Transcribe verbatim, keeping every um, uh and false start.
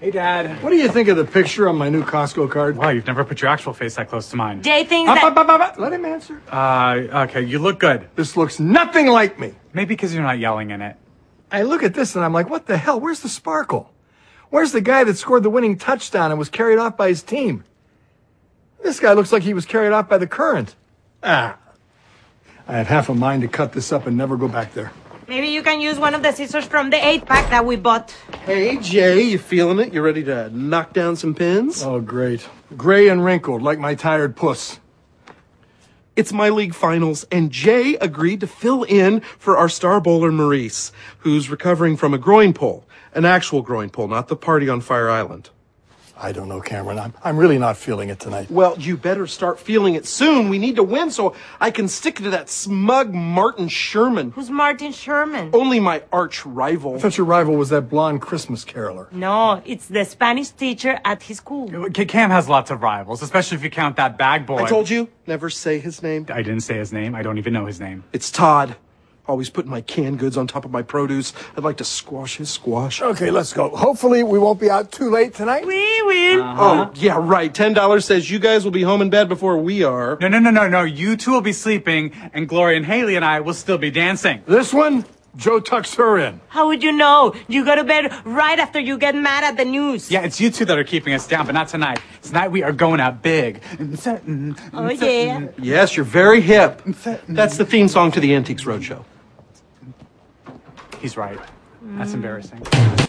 Hey, Dad. What do you think of the picture on my new Costco card? Wow, you've never put your actual face that close to mine. Jay thinks Up, that... up, up, up, up. Let him answer. Uh, okay, you look good. This looks nothing like me. Maybe because you're not yelling in it. I look at this and I'm like, what the hell? Where's the sparkle? Where's the guy that scored the winning touchdown and was carried off by his team? This guy looks like he was carried off by the current. Ah. I have half a mind to cut this up and never go back there. Maybe you can use one of the scissors from the eight-pack that we bought. Hey, Jay, you feeling it? You ready to knock down some pins? Oh, great. Gray and wrinkled like my tired puss. It's my league finals, and Jay agreed to fill in for our star bowler, Maurice, who's recovering from a groin pull. An actual groin pull, not the party on Fire Island. I don't know, Cameron. I'm, I'm really not feeling it tonight. Well, you better start feeling it soon. We need to win so I can stick to that smug Martin Sherman. Who's Martin Sherman? Only my arch rival. I thought your rival was that blonde Christmas caroler. No, it's the Spanish teacher at his school. Cam has lots of rivals, especially if you count that bag boy. I told you, never say his name. I didn't say his name. I don't even know his name. It's Todd. Always putting my canned goods on top of my produce. I'd like to squash his squash. Okay, let's go. Hopefully we won't be out too late tonight. We will. Uh-huh. Oh, yeah, right. ten dollars says you guys will be home in bed before we are. No, no, no, no, no. You two will be sleeping, and Gloria and Haley and I will still be dancing. This one, Joe tucks her in. How would you know? You go to bed right after you get mad at the news. Yeah, it's you two that are keeping us down, but not tonight. Tonight we are going out big. Oh, yeah. Yes, you're very hip. That's the theme song to the Antiques Roadshow. He's right. That's embarrassing.